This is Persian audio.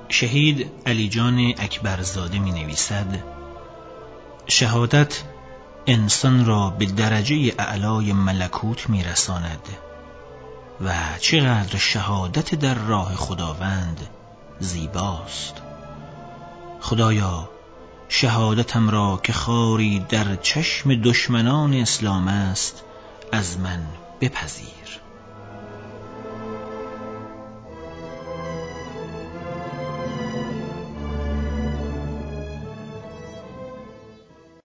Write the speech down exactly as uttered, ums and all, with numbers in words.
شهید علی جان اکبرزاده می نویسد: شهادت انسان را به درجه اعلای ملکوت می رساند و چقدر شهادت در راه خداوند زیباست. خدایا شهادتم را که خاری در چشم دشمنان اسلام است از من بپذیر.